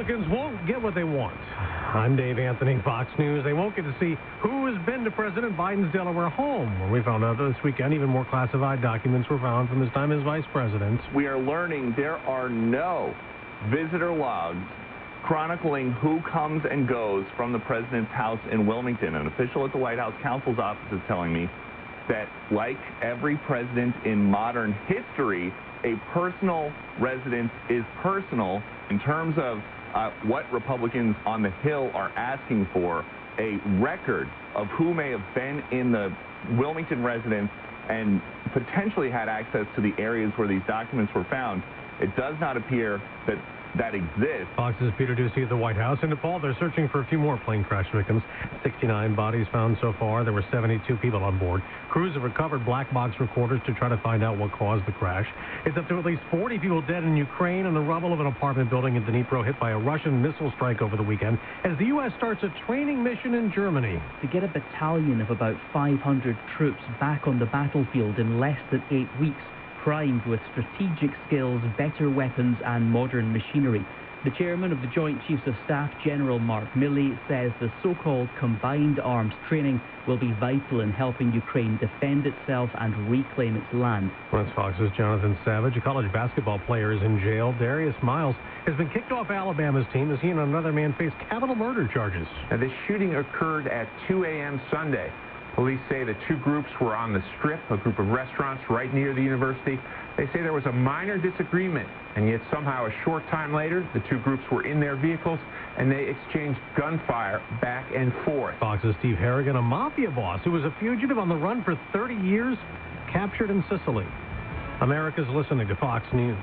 Republicans won't get what they want. I'm Dave Anthony, Fox News. They won't get to see who has been to President Biden's Delaware home, where we found out this weekend even more classified documents were found from his time as vice president. We are learning there are no visitor logs chronicling who comes and goes from the president's house in Wilmington. An official at the White House counsel's office is telling me that, like every president in modern history, a personal residence is personal. In terms of what Republicans on the Hill are asking for, a record of who may have been in the Wilmington residence and potentially had access to the areas where these documents were found, it does not appear that exists. Fox's Peter Doocy at the White House. In Nepal, they're searching for a few more plane crash victims. 69 bodies found so far. There were 72 people on board. Crews have recovered black box recorders to try to find out what caused the crash. It's up to at least 40 people dead in Ukraine and the rubble of an apartment building in Dnipro hit by a Russian missile strike over the weekend as the U.S. starts a training mission in Germany. To get a battalion of about 500 troops back on the battlefield in less than 8 weeks, primed with strategic skills, better weapons and modern machinery. The chairman of the Joint Chiefs of Staff, General Mark Milley, says the so-called combined arms training will be vital in helping Ukraine defend itself and reclaim its land. That's Fox's Jonathan Savage. A college basketball player is in jail. Darius Miles has been kicked off Alabama's team as he and another man face capital murder charges. Now, this shooting occurred at 2 a.m. Sunday. Police say the two groups were on the Strip, a group of restaurants right near the university. They say there was a minor disagreement, and yet somehow a short time later, the two groups were in their vehicles, and they exchanged gunfire back and forth. Fox's Steve Harrigan, a mafia boss who was a fugitive on the run for 30 years, captured in Sicily. America's listening to Fox News.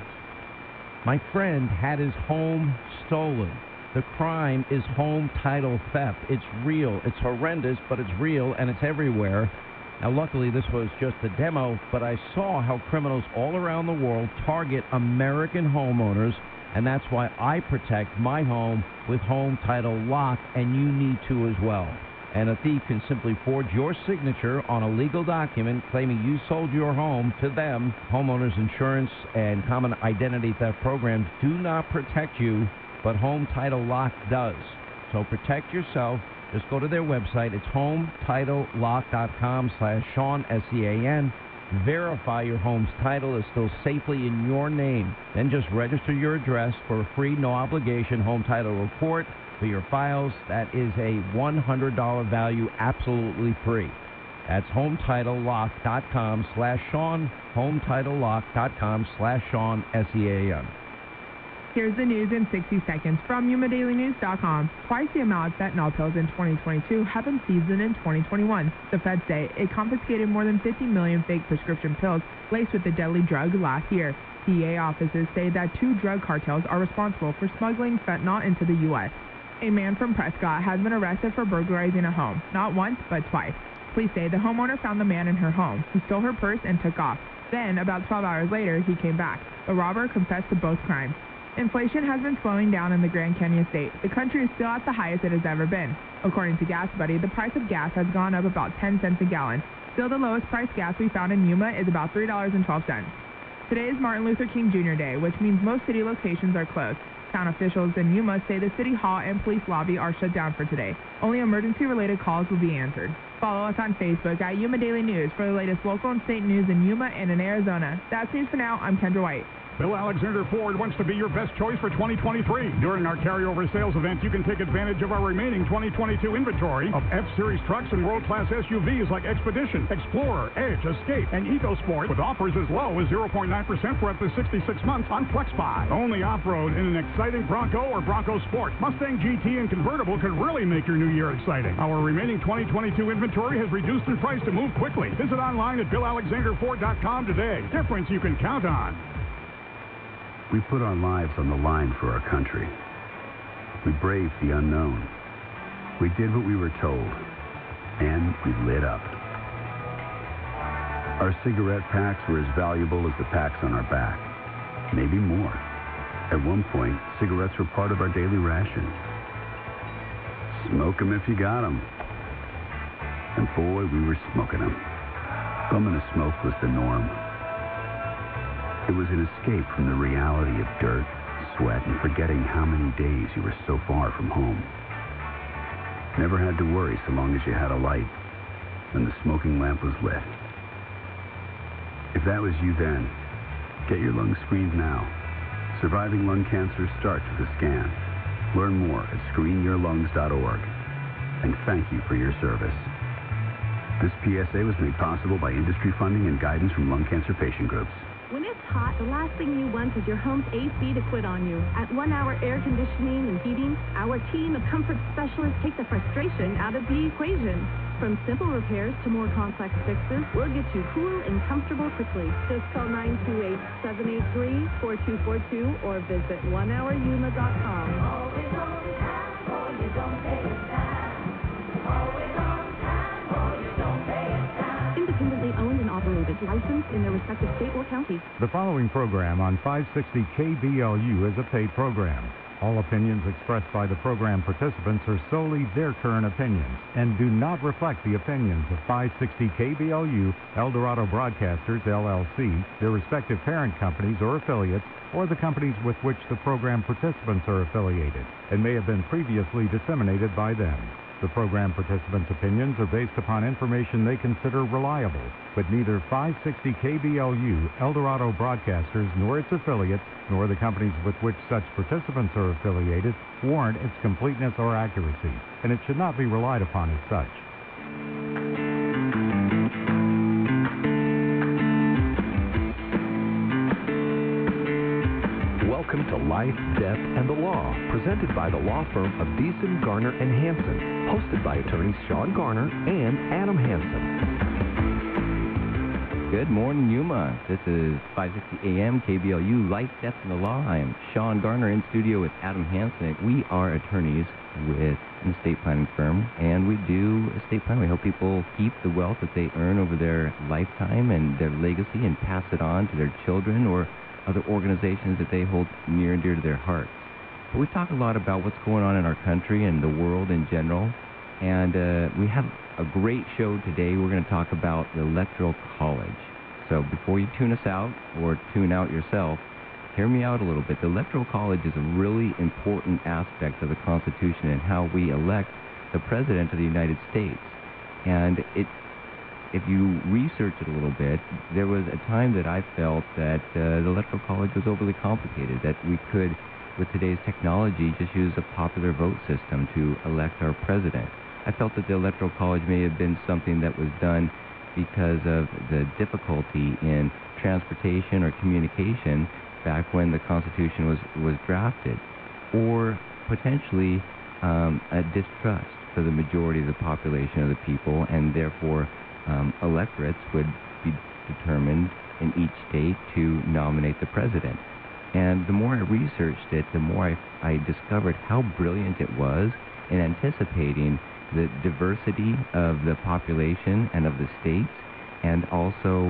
My friend had his home stolen. The crime is home title theft. It's real. It's horrendous, but it's real, and it's everywhere. Now, luckily, this was just a demo, but I saw how criminals all around the world target American homeowners, and that's why I protect my home with Home Title Lock, and you need to as well. And a thief can simply forge your signature on a legal document claiming you sold your home to them. Homeowners insurance and common identity theft programs do not protect you, but Home Title Lock does. So protect yourself. Just go to their website. It's HometitleLock.com/Sean, S-E-A-N. Verify your home's title is still safely in your name. Then just register your address for a free, no-obligation home title report for your files. That is a $100 value, absolutely free. That's HometitleLock.com/Sean, HometitleLock.com/Sean, S-E-A-N. Here's the news in 60 seconds from YumaDailyNews.com. Twice the amount of fentanyl pills in 2022 have been seized in 2021. The feds say it confiscated more than 50 million fake prescription pills laced with the deadly drug last year. DEA offices say that 2 drug cartels are responsible for smuggling fentanyl into the U.S. A man from Prescott has been arrested for burglarizing a home, not once, but twice. Police say the homeowner found the man in her home. He stole her purse and took off. Then, about 12 hours later, he came back. The robber confessed to both crimes. Inflation has been slowing down in the Grand Canyon state. The country is still at the highest it has ever been. According to GasBuddy, the price of gas has gone up about 10 cents a gallon. Still, the lowest priced gas we found in Yuma is about $3.12. Today is Martin Luther King Jr. Day, which means most city locations are closed. Town officials in Yuma say the city hall and police lobby are shut down for today. Only emergency-related calls will be answered. Follow us on Facebook at Yuma Daily News for the latest local and state news in Yuma and in Arizona. That's news for now. I'm Kendra White. Bill Alexander Ford wants to be your best choice for 2023. During our carryover sales event, you can take advantage of our remaining 2022 inventory of F-Series trucks and world-class SUVs like Expedition, Explorer, Edge, Escape, and EcoSport with offers as low as 0.9% for up to 66 months on FlexBuy. Only off-road in an exciting Bronco or Bronco Sport. Mustang GT and convertible could really make your new year exciting. Our remaining 2022 inventory has reduced in price to move quickly. Visit online at BillAlexanderFord.com today. Difference you can count on. We put our lives on the line for our country. We braved the unknown. We did what we were told, and we lit up. Our cigarette packs were as valuable as the packs on our back, maybe more. At one point, cigarettes were part of our daily ration. Smoke 'em if you got 'em. And boy, we were smoking 'em. Bumming a smoke was the norm. It was an escape from the reality of dirt, sweat and forgetting how many days you were so far from home. Never had to worry so long as you had a light and the smoking lamp was lit. If that was you then, get your lungs screened now. Surviving lung cancer starts with a scan. Learn more at screenyourlungs.org. And thank you for your service. This PSA was made possible by industry funding and guidance from lung cancer patient groups. When it's hot, the last thing you want is your home's AC to quit on you. At 1 Hour Air Conditioning and Heating, our team of comfort specialists take the frustration out of the equation. From simple repairs to more complex fixes, we'll get you cool and comfortable quickly. Just call 928-783-4242 or visit onehouryuma.com. Always on time, or you don't pay it time. Always on time, or you don't pay it time. Independently owned and operated, licensed in their respective state or county. The following program on 560 KBLU is a paid program. All opinions expressed by the program participants are solely their current opinions and do not reflect the opinions of 560 KBLU, Eldorado Broadcasters, LLC, their respective parent companies or affiliates, or the companies with which the program participants are affiliated, and may have been previously disseminated by them. The program participants' opinions are based upon information they consider reliable, but neither 560 KBLU, Eldorado Broadcasters, nor its affiliates, nor the companies with which such participants are affiliated, warrant its completeness or accuracy, and it should not be relied upon as such. Welcome to Life, Death, and the Law, presented by the law firm of Deason, Garner, and Hansen, hosted by attorneys Sean Garner and Adam Hansen. Good morning, Yuma. This is 560 AM KBLU, Life, Death, and the Law. I am Sean Garner in studio with Adam Hansen. We are attorneys with an estate planning firm, and we do estate planning. We help people keep the wealth that they earn over their lifetime and their legacy and pass it on to their children or other organizations that they hold near and dear to their hearts. But we talk a lot about what's going on in our country and the world in general, and we have a great show today. We're going to talk about the Electoral College. So before you tune us out or tune out yourself, hear me out a little bit. The Electoral College is a really important aspect of the Constitution and how we elect the President of the United States. And if you research it a little bit, there was a time that I felt that the Electoral College was overly complicated, that we could, with today's technology, just use a popular vote system to elect our president. I felt that the Electoral College may have been something that was done because of the difficulty in transportation or communication back when the Constitution was drafted, or potentially a distrust for the majority of the population of the people, and therefore electorates would be determined in each state to nominate the president. And the more I researched it, the more I discovered how brilliant it was in anticipating the diversity of the population and of the states, and also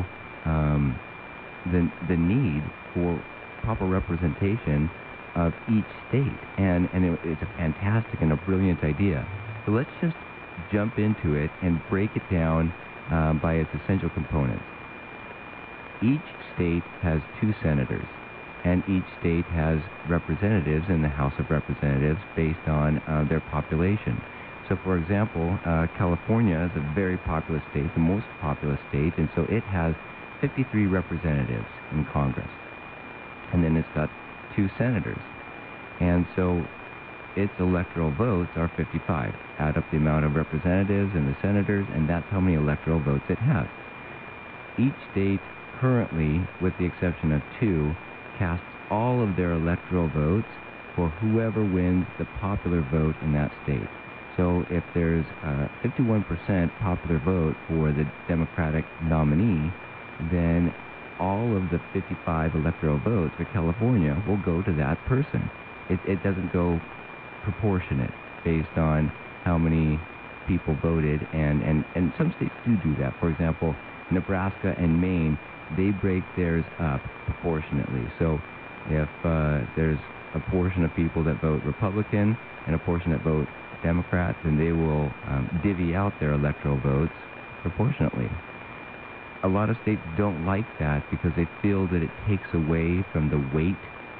the need for proper representation of each state. And it's a fantastic and a brilliant idea. So let's just jump into it and break it down by its essential components. Each state has 2 senators, and each state has representatives in the House of Representatives based on their population. So, for example, California is a very populous state, the most populous state, and so it has 53 representatives in Congress. And then it's got 2 senators. And so its electoral votes are 55. Add up the amount of representatives and the senators, and that's how many electoral votes it has. Each state currently, with the exception of 2, casts all of their electoral votes for whoever wins the popular vote in that state. So if there's a 51% popular vote for the Democratic nominee, then all of the 55 electoral votes for California will go to that person. It doesn't go proportionate based on how many people voted, and some states do that. For example, Nebraska and Maine, they break theirs up proportionately. So if there's a portion of people that vote Republican and a portion that vote Democrat, then they will divvy out their electoral votes proportionately. A lot of states don't like that because they feel that it takes away from the weight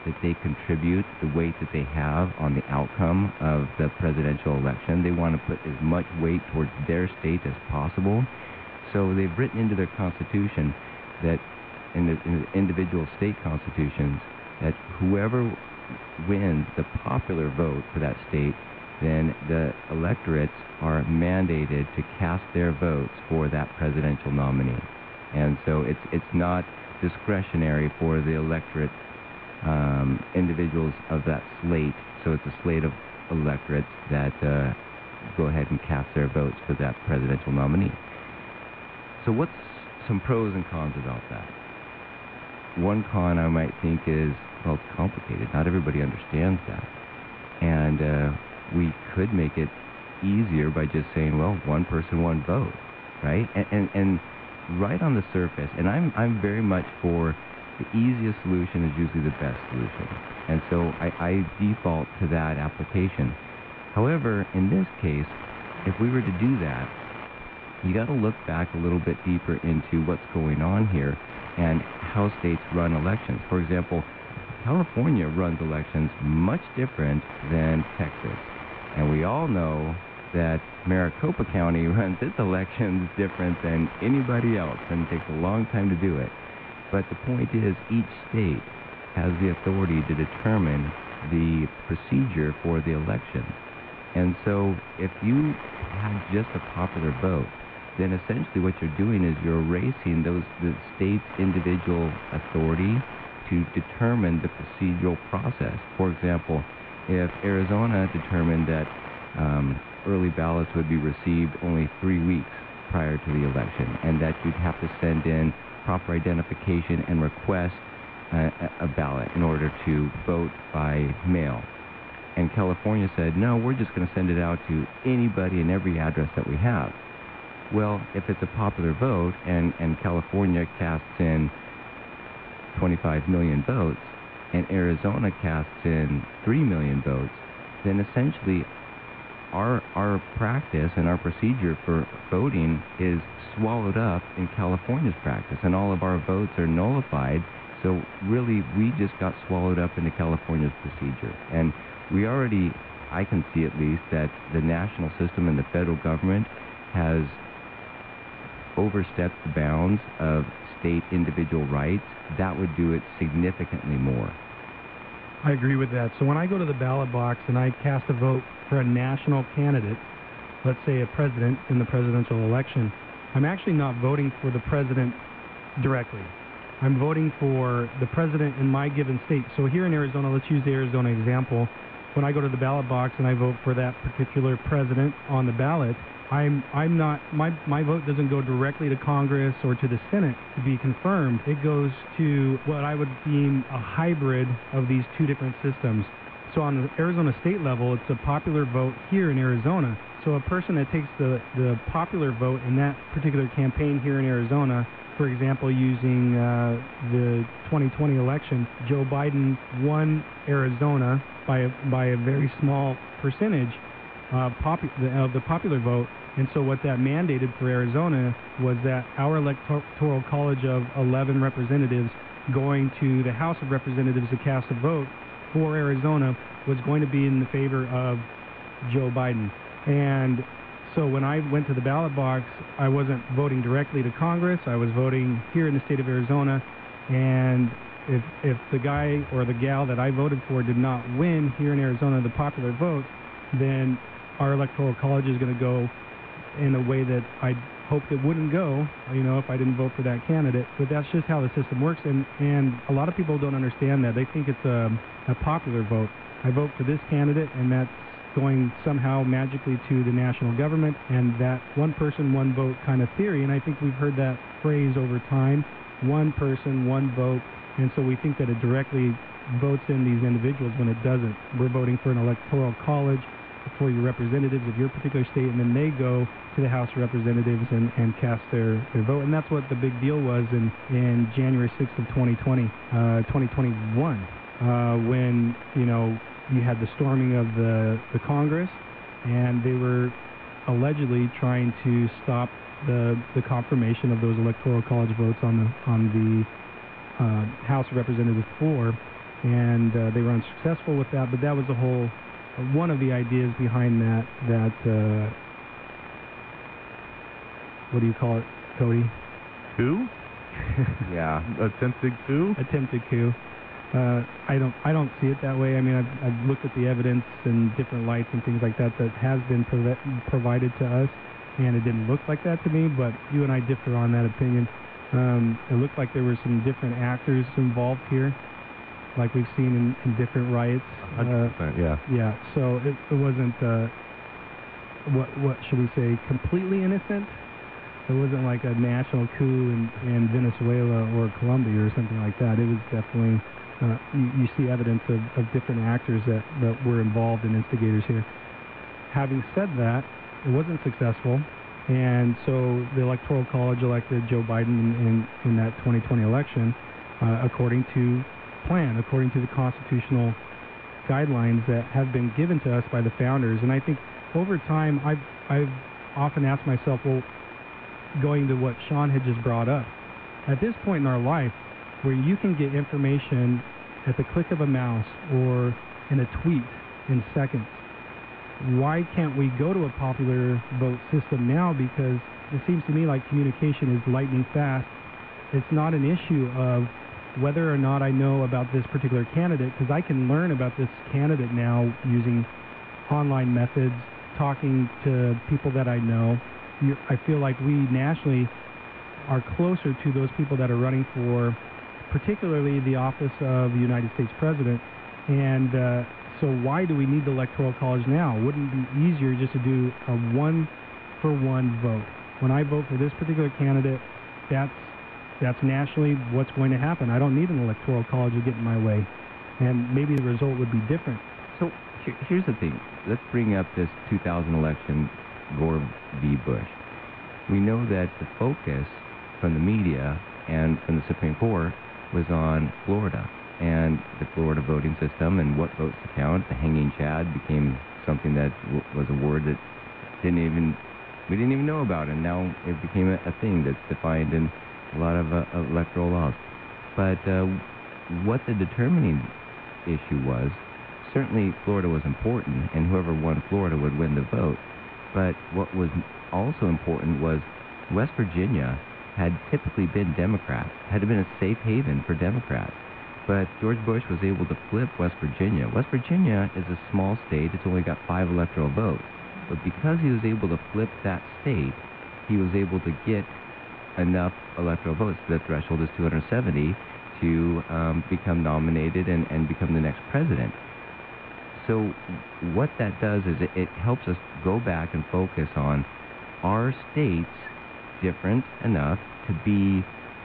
that they contribute, the weight that they have on the outcome of the presidential election. They want to put as much weight towards their state as possible. So they've written into their constitution that, in the individual state constitutions, that whoever wins the popular vote for that state, then the electorates are mandated to cast their votes for that presidential nominee. And so it's not discretionary for the electorate individuals of that slate. So it's a slate of electorates that go ahead and cast their votes for that presidential nominee. So what's some pros and cons about that? One con I might think is, well, it's complicated. Not everybody understands that. And we could make it easier by just saying, well, one person, one vote, right? And right on the surface, and I'm very much for the easiest solution is usually the best solution. And so I default to that application. However, in this case, if we were to do that, you got to look back a little bit deeper into what's going on here and how states run elections. For example, California runs elections much different than Texas. And we all know that Maricopa County runs its elections different than anybody else, and it takes a long time to do it. But the point is, each state has the authority to determine the procedure for the election. And so if you have just a popular vote, then essentially what you're doing is you're erasing the state's individual authority to determine the procedural process. For example, if Arizona determined that early ballots would be received only 3 weeks prior to the election, and that you'd have to send in proper identification and request a ballot in order to vote by mail. And California said, no, we're just going to send it out to anybody and every address that we have. Well, if it's a popular vote and California casts in 25 million votes and Arizona casts in 3 million votes, then essentially our practice and our procedure for voting is swallowed up in California's practice, and all of our votes are nullified. So really, we just got swallowed up into California's procedure. And we already, I can see at least, that the national system and the federal government has overstepped the bounds of state individual rights. That would do it significantly more. I agree with that. So when I go to the ballot box and I cast a vote for a national candidate, let's say a president in the presidential election, I'm actually not voting for the president directly. I'm voting for the president in my given state. So here in Arizona, let's use the Arizona example. When I go to the ballot box and I vote for that particular president on the ballot, I'm not, my vote doesn't go directly to Congress or to the Senate to be confirmed. It goes to what I would deem a hybrid of these two different systems. So on the Arizona state level, it's a popular vote here in Arizona. So a person that takes the popular vote in that particular campaign here in Arizona, for example, using the 2020 election, Joe Biden won Arizona by a very small percentage of the popular vote. And so what that mandated for Arizona was that our electoral college of 11 representatives going to the House of Representatives to cast a vote for Arizona was going to be in the favor of Joe Biden. And so when I went to the ballot box, I wasn't voting directly to Congress. I was voting here in the state of Arizona. And if the guy or the gal that I voted for did not win here in Arizona the popular vote, then our electoral college is going to go in a way that I hoped it wouldn't go, if I didn't vote for that candidate. But that's just how the system works, and a lot of people don't understand that. They think it's a popular vote. I vote for this candidate, and that's going somehow magically to the national government, and that one person, one vote kind of theory, and I think we've heard that phrase over time, one person, one vote, and so we think that it directly votes in these individuals when it doesn't. We're voting for an electoral college for your representatives of your particular state, and then they go to the House of Representatives and cast their vote. And that's what the big deal was in January 6th of 2021, when, you had the storming of the Congress, and they were allegedly trying to stop the confirmation of those electoral college votes on the House of Representative floor. and they were unsuccessful with that. But that was the whole one of the ideas behind that. What do you call it, Cody? Coup? Yeah. Attempted coup? Attempted coup. I don't see it that way. I mean, I've looked at the evidence and different lights and things like that has been provided to us, and it didn't look like that to me. But you and I differ on that opinion. It looked like there were some different actors involved here, like we've seen in different riots. 100%, yeah. Yeah. So it wasn't what should we say, completely innocent. It wasn't like a national coup in Venezuela or Colombia or something like that. It was definitely, you see evidence of different actors that were involved and instigators here. Having said that, it wasn't successful, and so the Electoral College elected Joe Biden in that 2020 election according to plan, according to the constitutional guidelines that have been given to us by the founders. And I think over time, I've often asked myself, well, going to what Sean had just brought up, at this point in our life where you can get information at the click of a mouse or in a tweet in seconds, why can't we go to a popular vote system now? Because it seems to me like communication is lightning fast. It's not an issue of whether or not I know about this particular candidate, because I can learn about this candidate now using online methods, talking to people that I know. I feel like we nationally are closer to those people that are running for particularly the office of the United States President. And so why do we need the Electoral College now? Wouldn't it be easier just to do a one-for-one vote? When I vote for this particular candidate, that's nationally what's going to happen. I don't need an Electoral College to get in my way. And maybe the result would be different. So here's the thing. Let's bring up this 2000 election, Gore v. Bush. We know that the focus from the media and from the Supreme Court was on Florida and the Florida voting system and what votes to count. The hanging chad became something that was a word that we didn't even know about, and now it became a thing that's defined in a lot of electoral laws. But what the determining issue was, certainly Florida was important, and whoever won Florida would win the vote. But what was also important was West Virginia had typically been Democrat, had been a safe haven for Democrats. But George Bush was able to flip West Virginia. West Virginia is a small state. It's only got 5 electoral votes. But because he was able to flip that state, he was able to get enough electoral votes. The threshold is 270 to become nominated and become the next president. So what that does is it helps us go back and focus on, are states different enough to be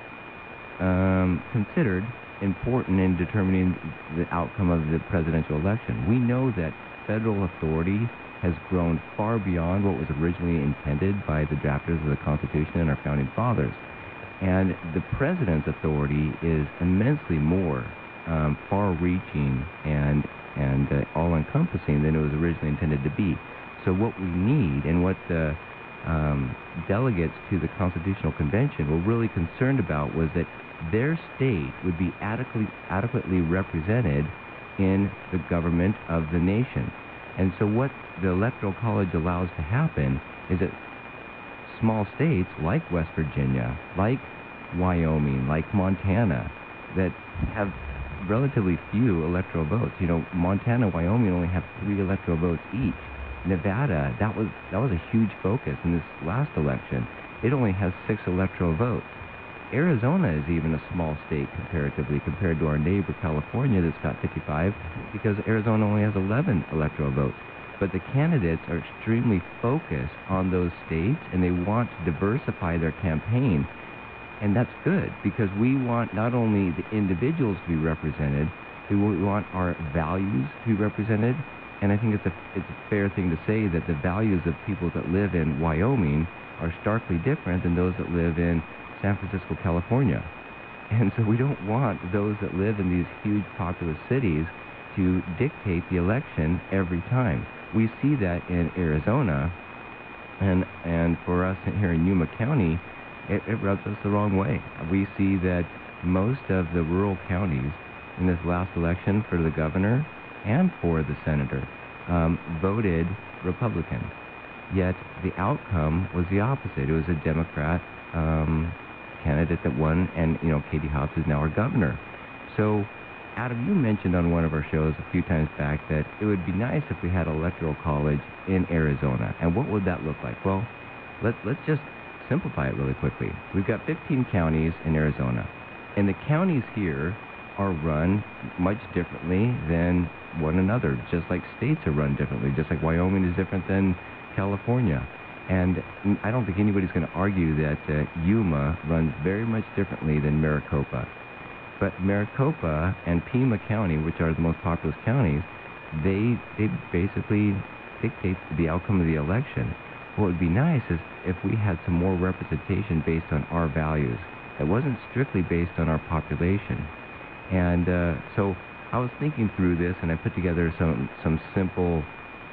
considered important in determining the outcome of the presidential election. We know that federal authority has grown far beyond what was originally intended by the drafters of the Constitution and our founding fathers. And the president's authority is immensely more far-reaching and all-encompassing than it was originally intended to be. So what we need, and what the delegates to the Constitutional Convention were really concerned about, was that their state would be adequately represented in the government of the nation. And so what the Electoral College allows to happen is that small states like West Virginia, like Wyoming, like Montana, that have relatively few electoral votes. You know, Montana, Wyoming only have 3 electoral votes each. Nevada, that was a huge focus in this last election. It only has 6 electoral votes. Arizona is even a small state comparatively compared to our neighbor California that's got 55, because Arizona only has 11 electoral votes. But the candidates are extremely focused on those states, and they want to diversify their campaign. And that's good, because we want not only the individuals to be represented, we want our values to be represented. And I think it's a fair thing to say that the values of people that live in Wyoming are starkly different than those that live in San Francisco, California. And so we don't want those that live in these huge populous cities to dictate the election every time. We see that in Arizona, and for us here in Yuma County, it rubs us the wrong way. We see that most of the rural counties in this last election for the governor and for the senator voted Republican. Yet the outcome was the opposite. It was a Democrat candidate that won, and Katie Hobbs is now our governor. So, Adam, you mentioned on one of our shows a few times back that it would be nice if we had an electoral college in Arizona. And what would that look like? Well, let's just simplify it really quickly. We've got 15 counties in Arizona, and the counties here are run much differently than one another, just like states are run differently, just like Wyoming is different than California. And I don't think anybody's going to argue that Yuma runs very much differently than Maricopa. But Maricopa and Pima County, which are the most populous counties, they basically dictate the outcome of the election. What would be nice is if we had some more representation based on our values. It wasn't strictly based on our population. And so I was thinking through this, and I put together some simple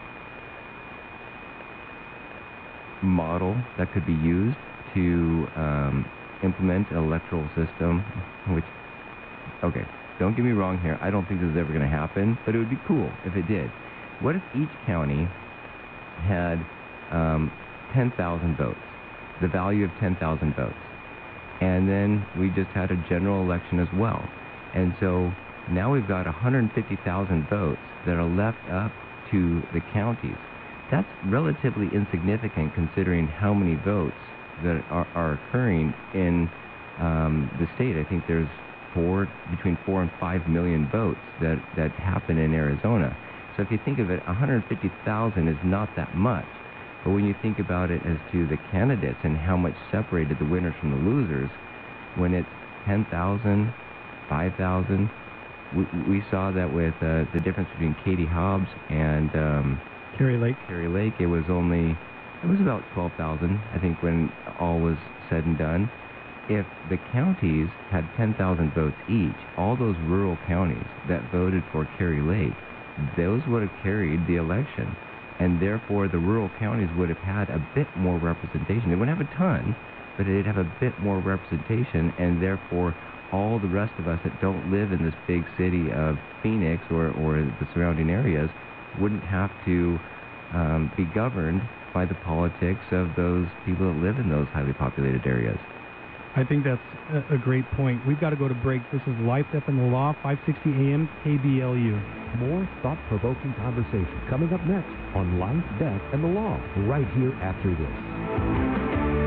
model that could be used to implement an electoral system, which, okay, don't get me wrong here, I don't think this is ever going to happen, but it would be cool if it did. What if each county had 10,000 votes, the value of 10,000 votes, and then we just had a general election as well? And so now we've got 150,000 votes that are left up to the counties. That's relatively insignificant considering how many votes that are occurring in the state. I think there's between 4 and 5 million votes that happen in Arizona. So if you think of it, 150,000 is not that much. But when you think about it as to the candidates and how much separated the winners from the losers, when it's 10,000, 5,000, we saw that with the difference between Katie Hobbs and Kari Lake, it was about 12,000, I think, when all was said and done. If the counties had 10,000 votes each, all those rural counties that voted for Kari Lake, those would have carried the election. And therefore, the rural counties would have had a bit more representation. They wouldn't have a ton, but they'd have a bit more representation, and therefore, all the rest of us that don't live in this big city of Phoenix or the surrounding areas wouldn't have to be governed by the politics of those people that live in those highly populated areas. I think that's a great point. We've got to go to break. This is Life, Death, and the Law, 560 AM, KBLU. More thought-provoking conversation coming up next on Life, Death, and the Law, right here after this.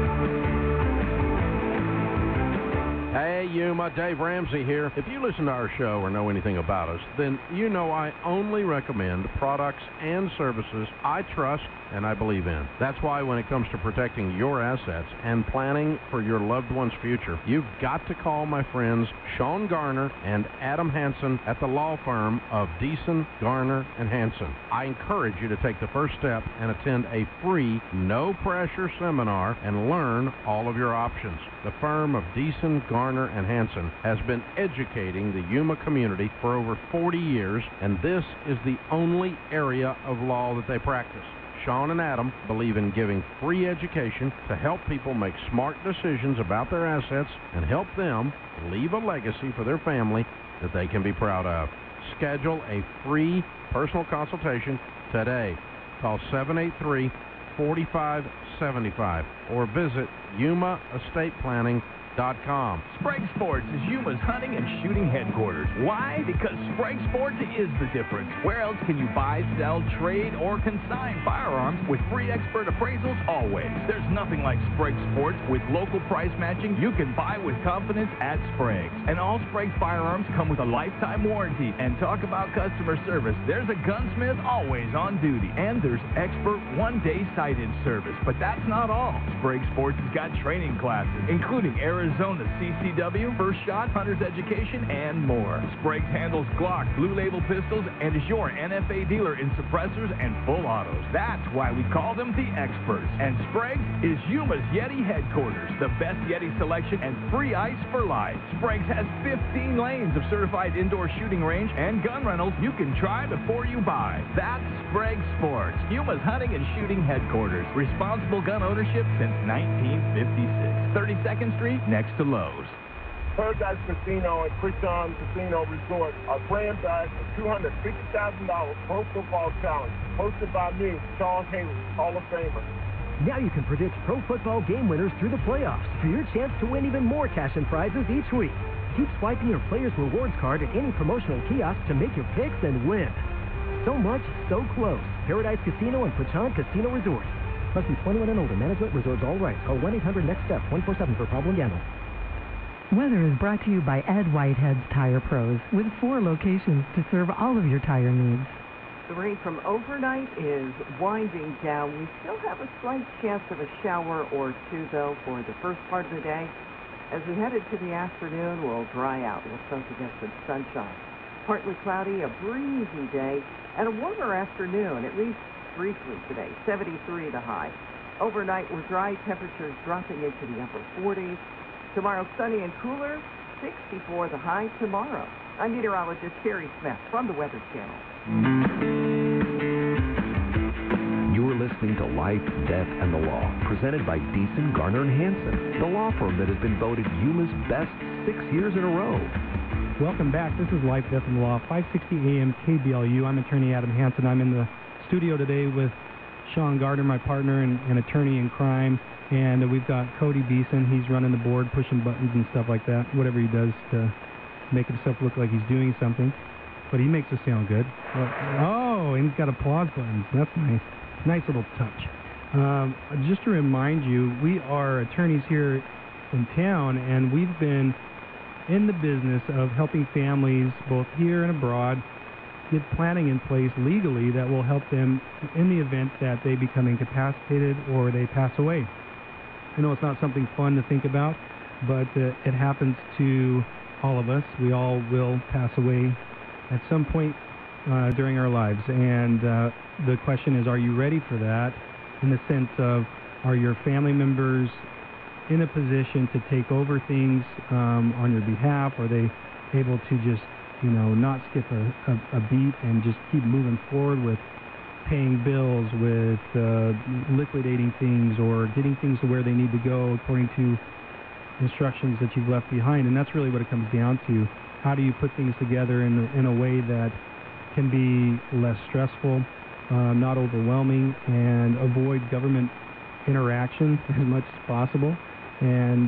Hey, Yuma, Dave Ramsey here. If you listen to our show or know anything about us, then you know I only recommend products and services I trust and I believe in. That's why when it comes to protecting your assets and planning for your loved one's future, you've got to call my friends Sean Garner and Adam Hansen at the law firm of Deason, Garner, and Hansen. I encourage you to take the first step and attend a free, no-pressure seminar and learn all of your options. The firm of Deason, Garner, and Hansen has been educating the Yuma community for over 40 years, and this is the only area of law that they practice. Sean and Adam believe in giving free education to help people make smart decisions about their assets and help them leave a legacy for their family that they can be proud of. Schedule a free personal consultation today. Call 783-4575 or visit YumaEstatePlanning.com. Sprague Sports is Yuma's hunting and shooting headquarters. Why? Because Sprague Sports is the difference. Where else can you buy, sell, trade, or consign firearms with free expert appraisals always? There's nothing like Sprague Sports. With local price matching, you can buy with confidence at Sprague's. And all Sprague firearms come with a lifetime warranty. And talk about customer service. There's a gunsmith always on duty. And there's expert one-day sight-in service. But that's not all. Sprague Sports has got training classes, including Arizona CCW, First Shot, Hunter's Education, and more. Sprague handles Glock, Blue Label pistols, and is your NFA dealer in suppressors and full autos. That's why we call them the experts. And Sprague is Yuma's Yeti headquarters, the best Yeti selection and free ice for life. Sprague has 15 lanes of certified indoor shooting range and gun rentals you can try before you buy. That's Sprague Sports, Yuma's hunting and shooting headquarters. Responsible gun ownership since 1956. 32nd Street next to Lowe's. Paradise Casino and Christian Casino Resort are playing back a $250,000 pro football challenge hosted by me, Sean Haley, Hall of Famer. Now you can predict pro football game winners through the playoffs for your chance to win even more cash and prizes each week. Keep swiping your Players Rewards card at any promotional kiosk to make your picks and win. So much, so close. Paradise Casino and Pachon Casino Resort. Must be 21 and older. Management reserves all rights. Call 1-800-NEXT-STEP 147 for problem gambling. Weather is brought to you by Ed Whitehead's Tire Pros, with 4 locations to serve all of your tire needs. The rain from overnight is winding down. We still have a slight chance of a shower or two, though, for the first part of the day. As we head into the afternoon, we'll dry out. We'll start to get some sunshine. Partly cloudy, a breezy day, and a warmer afternoon, at least briefly today. 73 the high. Overnight, we're dry. Temperatures dropping into the upper 40s. Tomorrow, sunny and cooler. 64 the high tomorrow. I'm meteorologist Terry Smith from the Weather Channel. You're listening to Life, Death, and the Law, presented by Deason, Garner, and Hansen, the law firm that has been voted Yuma's best 6 years in a row. Welcome back. This is Life, Death, and the Law, 560 AM KBLU. I'm attorney Adam Hansen. I'm in the studio today with Sean Gardner, my partner and attorney in crime. And we've got Cody Beeson. He's running the board, pushing buttons and stuff like that, whatever he does to make himself look like he's doing something. But he makes us sound good. Oh, and he's got applause buttons. That's nice. Nice little touch. Just to remind you, we are attorneys here in town, and we've been in the business of helping families, both here and abroad, get planning in place legally that will help them in the event that they become incapacitated or they pass away. I know it's not something fun to think about, but it happens to all of us. We all will pass away at some point during our lives. And the question is, are you ready for that? In the sense of, are your family members in a position to take over things on your behalf? Are they able to just, not skip a beat and just keep moving forward with paying bills, with liquidating things, or getting things to where they need to go according to instructions that you've left behind? And that's really what it comes down to. How do you put things together in a way that can be less stressful, not overwhelming, and avoid government interaction as much as possible, and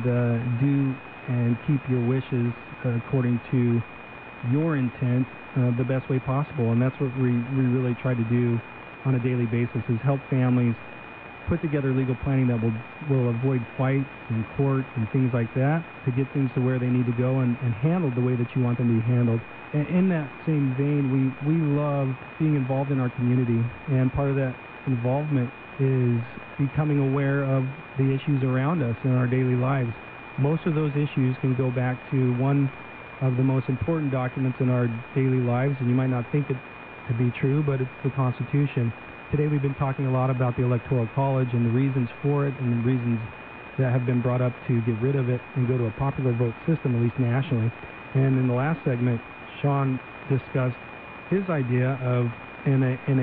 do and keep your wishes according to your intent the best way possible? And that's what we really try to do on a daily basis, is help families put together legal planning that will avoid fights in court and things like that, to get things to where they need to go and handled the way that you want them to be handled. And in that same vein, we love being involved in our community, and part of that involvement is becoming aware of the issues around us in our daily lives. Most of those issues can go back to one of the most important documents in our daily lives, and you might not think it to be true, but it's the Constitution. Today we've been talking a lot about the Electoral College and the reasons for it, and the reasons that have been brought up to get rid of it and go to a popular vote system, at least nationally. And in the last segment, Sean discussed his idea of, in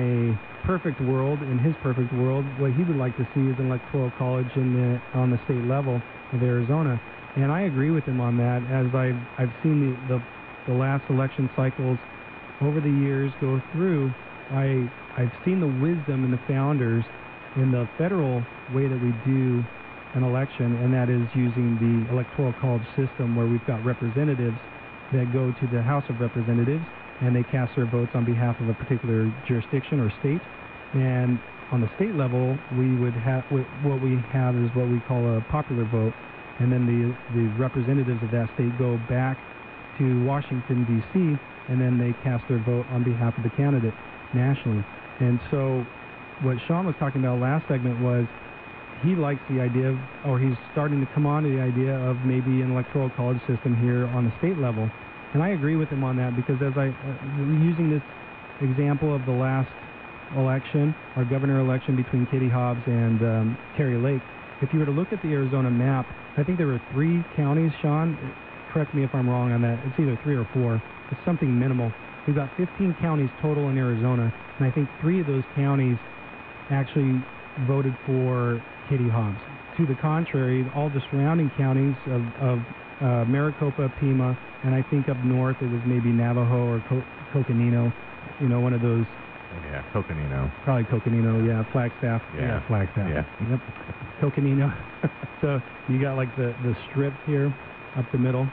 a perfect world, in his perfect world, what he would like to see is an Electoral College on the state level of Arizona. And I agree with him on that, as I've seen the last election cycles over the years go through. I've seen the wisdom in the founders in the federal way that we do an election, and that is using the Electoral College system, where we've got representatives that go to the House of Representatives, and they cast their votes on behalf of a particular jurisdiction or state. And on the state level, we would have what we have is what we call a popular vote, and then the representatives of that state go back to Washington, D.C., and then they cast their vote on behalf of the candidate nationally. And so what Sean was talking about last segment was he likes the idea of, or he's starting to come on to the idea of maybe an Electoral College system here on the state level. And I agree with him on that, because as using this example of the last election, our governor election between Katie Hobbs and Kari Lake, if you were to look at the Arizona map, I think there were 3 counties, Sean, correct me if I'm wrong on that, it's either 3 or 4, it's something minimal. We've got 15 counties total in Arizona, and I think 3 of those counties actually voted for Katie Hobbs. To the contrary, all the surrounding counties of Maricopa, Pima, and I think up north it was maybe Navajo or Coconino, one of those. Yeah, Coconino. Probably Coconino, yeah. Flagstaff. Yeah. Flagstaff. Yeah. Yep. Coconino. So you got like the strip here up the middle.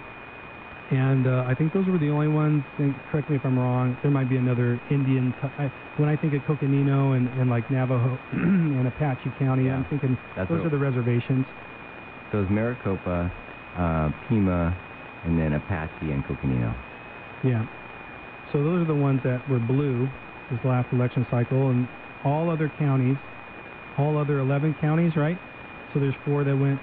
And I think those were the only ones. Correct me if I'm wrong. There might be another Indian. When I think of Coconino and like Navajo and Apache County, I'm thinking those are the reservations. So it's Maricopa, Pima, and then Apache and Coconino. Yeah. So those are the ones that were blue this last election cycle, and all other counties, all other 11 counties, right? So there's 4 that went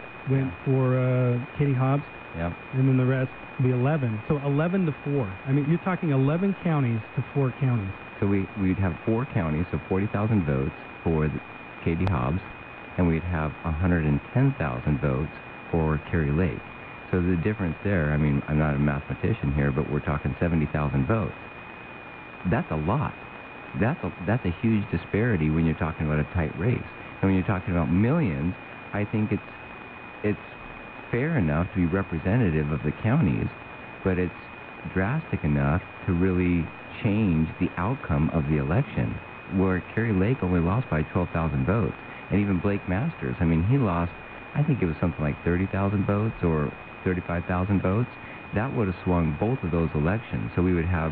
for Katie Hobbs. Yep. And then the rest, the 11. So 11 to 4. I mean, you're talking 11 counties to 4 counties. So we'd have 4 counties, so 40,000 votes for Katie Hobbs, and we'd have 110,000 votes for Kari Lake. So the difference there, I mean, I'm not a mathematician here, but we're talking 70,000 votes. That's a lot. That's a huge disparity when you're talking about a tight race. And when you're talking about millions, I think it's fair enough to be representative of the counties, but it's drastic enough to really change the outcome of the election, where Kari Lake only lost by 12,000 votes. And even Blake Masters, I mean, he lost, I think it was something like 30,000 votes or 35,000 votes. That would have swung both of those elections. So we would have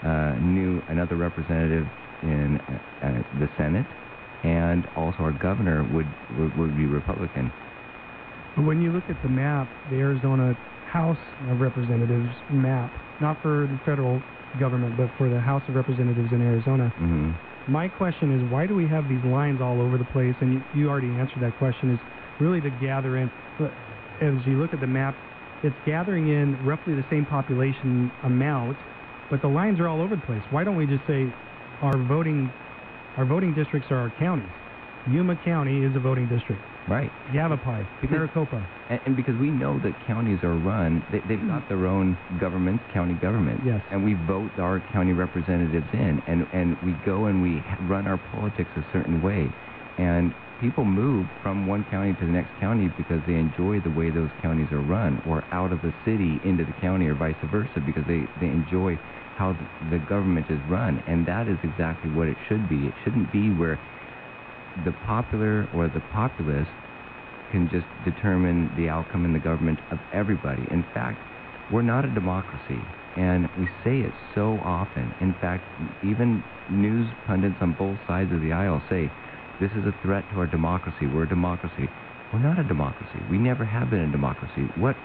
another representative in the Senate, and also our governor would be Republican. But when you look at the map, the Arizona House of Representatives map, not for the federal government, but for the House of Representatives in Arizona, my question is, why do we have these lines all over the place? And you already answered that question, is really to gather in. As you look at the map, it's gathering in roughly the same population amount, but the lines are all over the place. Why don't we just say our voting districts are our counties? Yuma County is a voting district. Right. Yavapai, Maricopa. And because we know that counties are run, they've got their own governments, county governments. Yes. And we vote our county representatives in, and we go and we run our politics a certain way. And people move from one county to the next county because they enjoy the way those counties are run, or out of the city into the county, or vice versa, because they enjoy how the government is run. And that is exactly what it should be. It shouldn't be where the popular or the populace can just determine the outcome in the government of everybody. In fact, we're not a democracy, and we say it so often. In fact, even news pundits on both sides of the aisle say, this is a threat to our democracy. We're a democracy. We're not a democracy. We never have been a democracy. What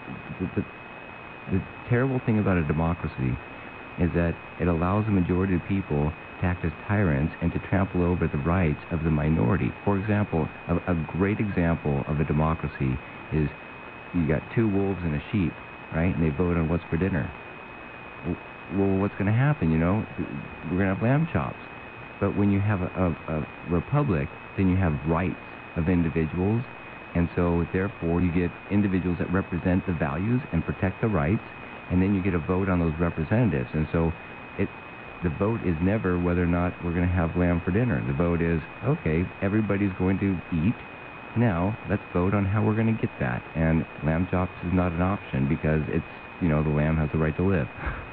the terrible thing about a democracy is that it allows the majority of people to act as tyrants and to trample over the rights of the minority. For example, a great example of a democracy is you got 2 wolves and a sheep, right? And they vote on what's for dinner. Well, what's going to happen, We're going to have lamb chops. But when you have a republic, then you have rights of individuals, and so therefore you get individuals that represent the values and protect the rights, and then you get a vote on those representatives. And so the vote is never whether or not we're going to have lamb for dinner. The vote is, okay, everybody's going to eat. Now, let's vote on how we're going to get that. And lamb chops is not an option because it's, the lamb has the right to live.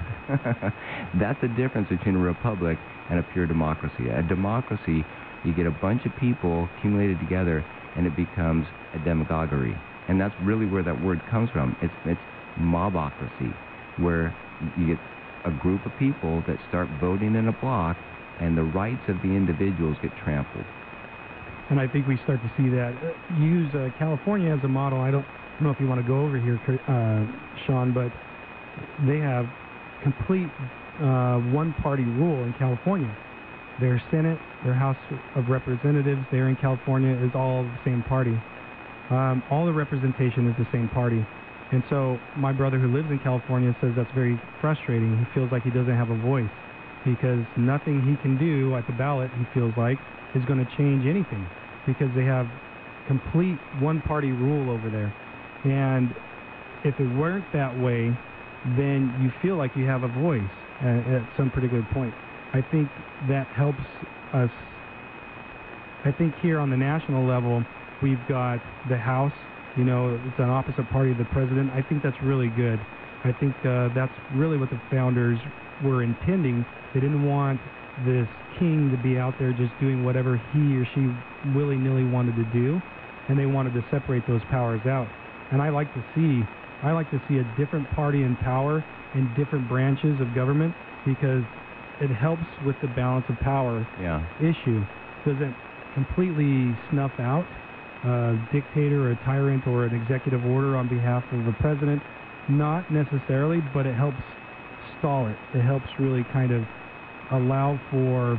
That's the difference between a republic and a pure democracy. A democracy, you get a bunch of people accumulated together, and it becomes a demagoguery. And that's really where that word comes from. It's mobocracy, where you get a group of people that start voting in a block, and the rights of the individuals get trampled. And I think we start to see that. Use California as a model. I don't know if you want to go over here, Sean, but they have complete one-party rule in California. Their Senate, their House of Representatives there in California is all the same party. All the representation is the same party. And so my brother who lives in California says that's very frustrating. He feels like he doesn't have a voice because nothing he can do at the ballot, he feels like, is going to change anything because they have complete one-party rule over there. And if it weren't that way, then you feel like you have a voice at some particular point. I think that helps us. I think here on the national level, we've got the House You know, it's an opposite party of the president. I think that's really good. I think that's really what the founders were intending. They didn't want this king to be out there just doing whatever he or she willy-nilly wanted to do, and they wanted to separate those powers out. And I like to see a different party in power in different branches of government, because it helps with the balance of power issue. Doesn't completely snuff out a dictator or a tyrant or an executive order on behalf of the president. Not necessarily, but it helps stall it. It helps really kind of allow for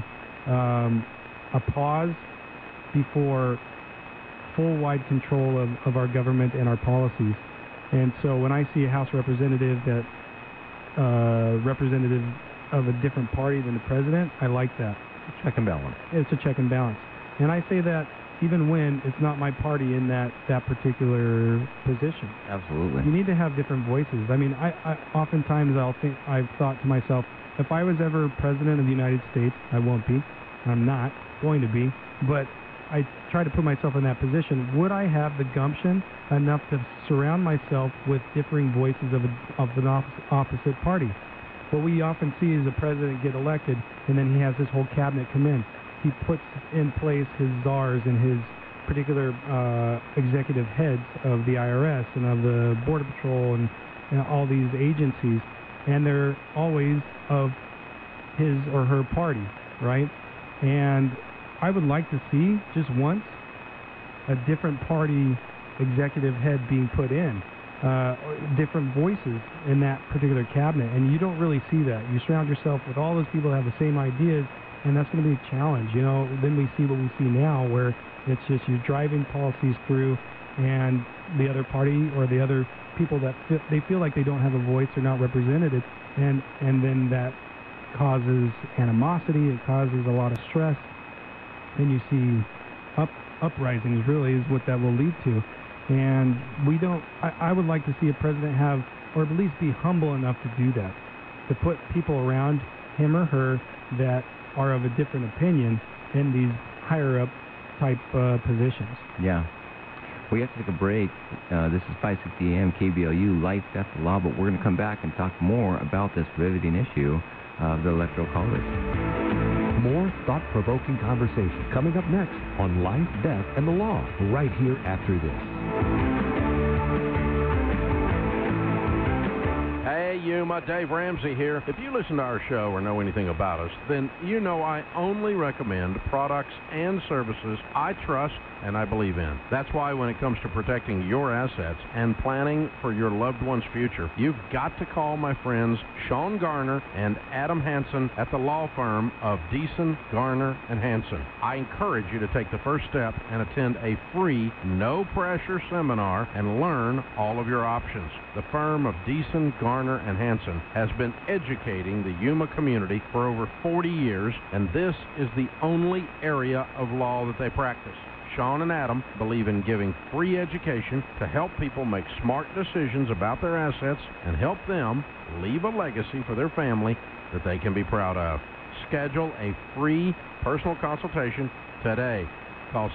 a pause before full-wide control of our government and our policies. And so when I see a House representative that representative of a different party than the president, I like that. Check and balance. It's a check and balance. And I say that even when it's not my party in that particular position. Absolutely. You need to have different voices. I mean, I oftentimes I've thought to myself, if I was ever president of the United States, I won't be. I'm not going to be. But I try to put myself in that position. Would I have the gumption enough to surround myself with differing voices of an opposite party? What we often see is a president get elected, and then he has his whole cabinet come in. He puts in place his czars and his particular executive heads of the IRS and of the Border Patrol and all these agencies, and they're always of his or her party, right? And I would like to see just once a different party executive head being put in, different voices in that particular cabinet, and you don't really see that. You surround yourself with all those people that have the same ideas, and that's going to be a challenge. You know, then we see what we see now, where it's just you're driving policies through, and the other party or the other people that they feel like they don't have a voice, they're not represented, and then that causes animosity. It causes a lot of stress. Then you see uprisings. Really, is what that will lead to. And we don't. I would like to see a president have, or at least be humble enough to do that, to put people around him or her that are of a different opinion in these higher up type positions. Yeah. We have to take a break. This is 560 AM KBLU, Life, Death, the Law, but we're going to come back and talk more about this riveting issue of the Electoral College. More thought-provoking conversation coming up next on Life, Death, and the Law, right here after this. Hey, Yuma, Dave Ramsey here. If you listen to our show or know anything about us, then you know I only recommend products and services I trust and I believe in. That's why when it comes to protecting your assets and planning for your loved one's future, you've got to call my friends Sean Garner and Adam Hansen at the law firm of Deason, Garner, and Hansen. I encourage you to take the first step and attend a free, no-pressure seminar and learn all of your options. The firm of Deason, Garner, and Hansen has been educating the Yuma community for over 40 years, and this is the only area of law that they practice. Sean and Adam believe in giving free education to help people make smart decisions about their assets and help them leave a legacy for their family that they can be proud of. Schedule a free personal consultation today. Call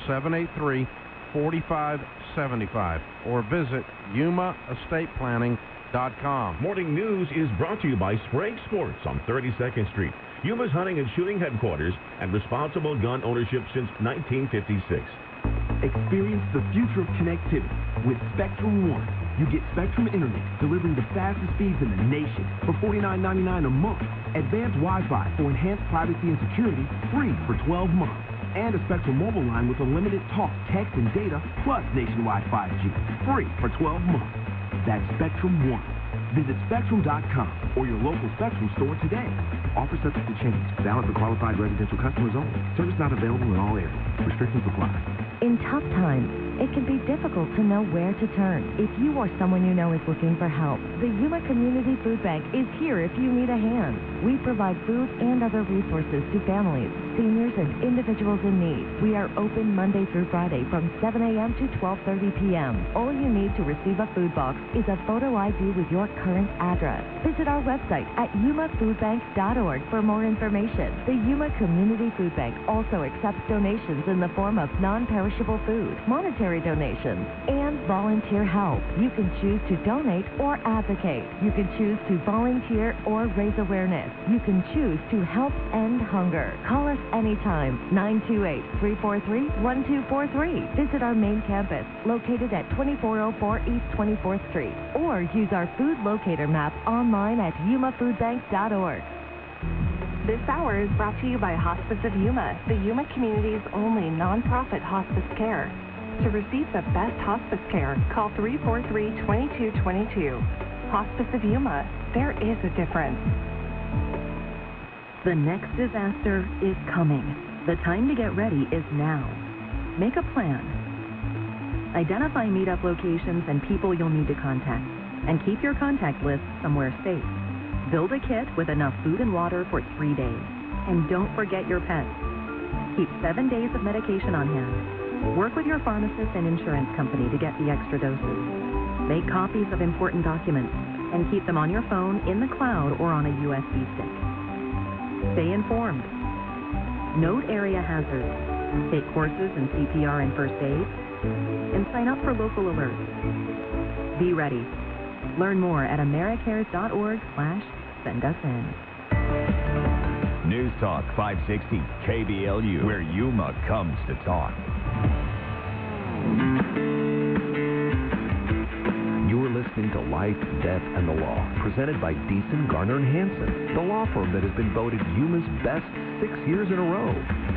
783-4575 or visit YumaEstatePlanning.com. Morning News is brought to you by Sprague Sports on 32nd Street, Yuma's hunting and shooting headquarters and responsible gun ownership since 1956. Experience the future of connectivity with Spectrum One. You get Spectrum Internet delivering the fastest speeds in the nation for $49.99 a month. Advanced Wi-Fi for enhanced privacy and security, free for 12 months. And a Spectrum mobile line with unlimited talk, text, and data, plus nationwide 5G, free for 12 months. That's Spectrum One. Visit Spectrum.com or your local Spectrum store today. Offer subject to change. Valid for qualified residential customers only. Service not available in all areas. Restrictions apply. In tough times, it can be difficult to know where to turn. If you or someone you know is looking for help, the Yuma Community Food Bank is here if you need a hand. We provide food and other resources to families, seniors, and individuals in need. We are open Monday through Friday from 7 a.m. to 12:30 p.m. All you need to receive a food box is a photo ID with your current address. Visit our website at yumafoodbank.org for more information. The Yuma Community Food Bank also accepts donations in the form of non-perishable food, monetary donations, and volunteer help. You can choose to donate or advocate. You can choose to volunteer or raise awareness. You can choose to help end hunger. Call us anytime, 928-343-1243. Visit our main campus, located at 2404 East 24th Street, or use our food locator map online at yumafoodbank.org. This hour is brought to you by Hospice of Yuma, the Yuma community's only nonprofit hospice care. To receive the best hospice care, call 343-2222. Hospice of Yuma, there is a difference. The next disaster is coming. The time to get ready is now. Make a plan. Identify meetup locations and people you'll need to contact, and keep your contact list somewhere safe. Build a kit with enough food and water for 3 days. And don't forget your pets. Keep 7 days of medication on hand. Work with your pharmacist and insurance company to get the extra doses. Make copies of important documents and keep them on your phone, in the cloud, or on a USB stick. Stay informed. Note area hazards. Take courses in CPR and first aid. And sign up for local alerts. Be ready. Learn more at americares.org/send-us-in. News Talk 560 KBLU, where Yuma comes to talk. You're listening to Life, Death, and the Law, presented by Deason, Garner & Hansen, the law firm that has been voted Yuma's best 6 years in a row.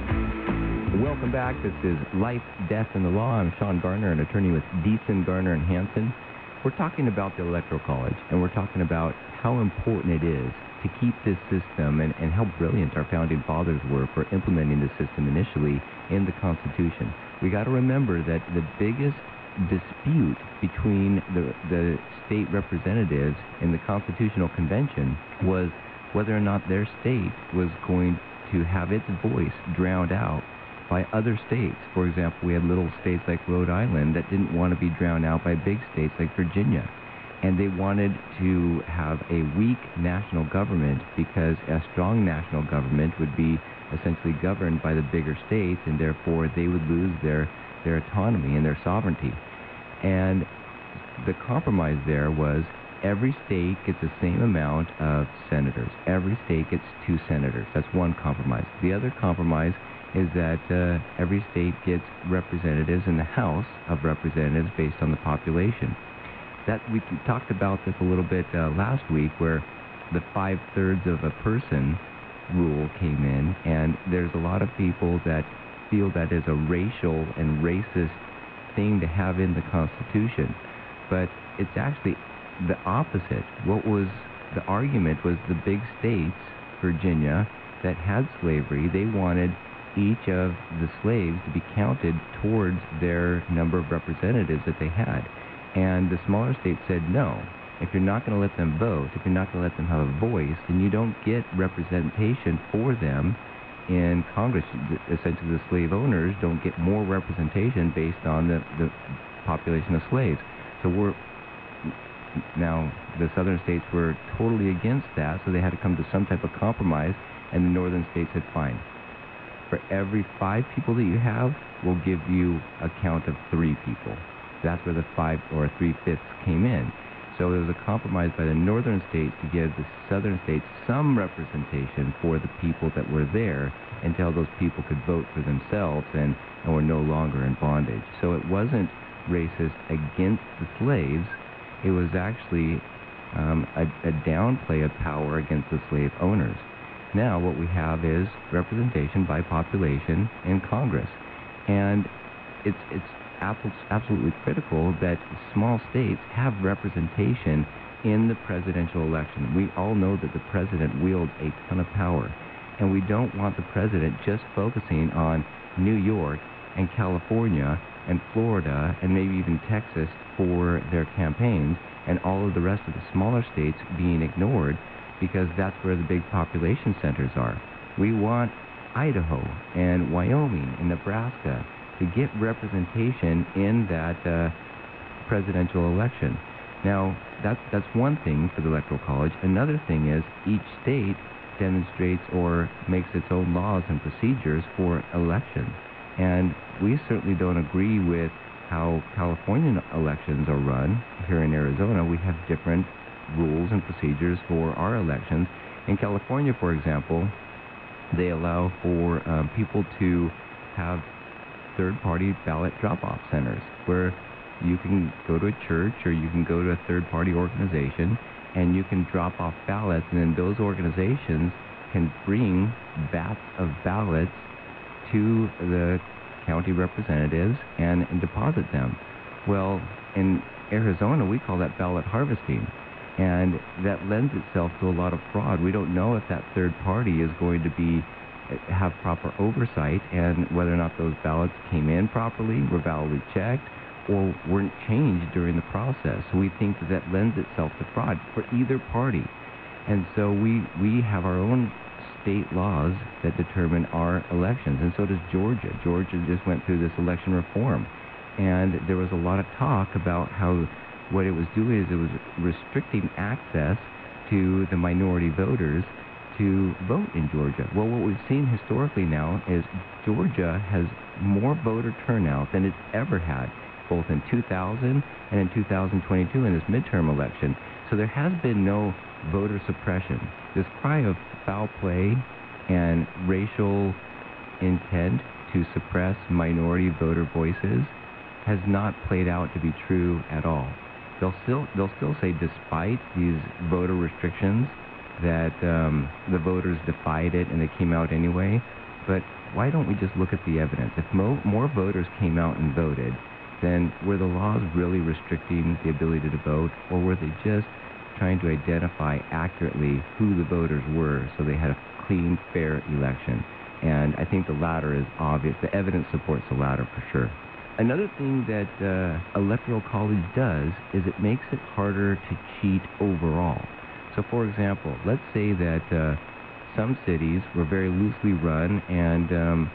Welcome back. This is Life, Death, and the Law. I'm Sean Garner, an attorney with Deason, Garner & Hansen. We're talking about the Electoral College, and we're talking about how important it is to keep this system and how brilliant our founding fathers were for implementing the system initially in the Constitution. We got to remember that the biggest dispute between the state representatives in the Constitutional Convention was whether or not their state was going to have its voice drowned out by other states. For example, we had little states like Rhode Island that didn't want to be drowned out by big states like Virginia. And they wanted to have a weak national government because a strong national government would be essentially governed by the bigger states, and therefore they would lose their autonomy and their sovereignty. And the compromise there was every state gets the same amount of senators. Every state gets 2 senators. That's one compromise. The other compromise is that every state gets representatives in the House of Representatives based on the population. That we talked about this a little bit last week, where the 5/3 of a person rule came in, and there's a lot of people that feel that is a racial and racist thing to have in the Constitution, but it's actually the opposite. What was the argument was the big states, Virginia, that had slavery, they wanted each of the slaves to be counted towards their number of representatives that they had. And the smaller states said, no, if you're not going to let them vote, if you're not going to let them have a voice, then you don't get representation for them in Congress. Essentially, the slave owners don't get more representation based on the population of slaves. So now the southern states were totally against that, so they had to come to some type of compromise, and the northern states said, fine. For every 5 people that you have, we'll give you a count of 3 people. That's where the 5 or 3/5 came in. So there was a compromise by the northern states to give the southern states some representation for the people that were there until those people could vote for themselves and were no longer in bondage. So it wasn't racist against the slaves. It was actually a downplay of power against the slave owners. Now what we have is representation by population in Congress. And it's absolutely critical that small states have representation in the presidential election. We all know that the president wields a ton of power, and we don't want the president just focusing on New York and California and Florida and maybe even Texas for their campaigns, and all of the rest of the smaller states being ignored. because that's where the big population centers are. We want Idaho and Wyoming and Nebraska to get representation in that presidential election. Now, that's one thing for the Electoral College. Another thing is each state demonstrates or makes its own laws and procedures for elections. And we certainly don't agree with how California elections are run. Here in Arizona, we have different rules and procedures for our elections. In California, for example, they allow for people to have third-party ballot drop-off centers where you can go to a church or you can go to a third-party organization and you can drop off ballots, and then those organizations can bring vats of ballots to the county representatives and deposit them. Well, in Arizona, we call that ballot harvesting, and that lends itself to a lot of fraud. We don't know if that third party is going to have proper oversight and whether or not those ballots came in properly, were validly checked, or weren't changed during the process. So we think that lends itself to fraud for either party. And so we have our own state laws that determine our elections, and so does Georgia. Georgia just went through this election reform, and there was a lot of talk about how what it was doing is it was restricting access to the minority voters to vote in Georgia. Well, what we've seen historically now is Georgia has more voter turnout than it's ever had, both in 2000 and in 2022 in this midterm election. So there has been no voter suppression. This cry of foul play and racial intent to suppress minority voter voices has not played out to be true at all. They'll still say, despite these voter restrictions, that the voters defied it and they came out anyway. But why don't we just look at the evidence? If more voters came out and voted, then were the laws really restricting the ability to vote, or were they just trying to identify accurately who the voters were so they had a clean, fair election? And I think the latter is obvious. The evidence supports the latter for sure. Another thing that Electoral College does is it makes it harder to cheat overall. So, for example, let's say that some cities were very loosely run and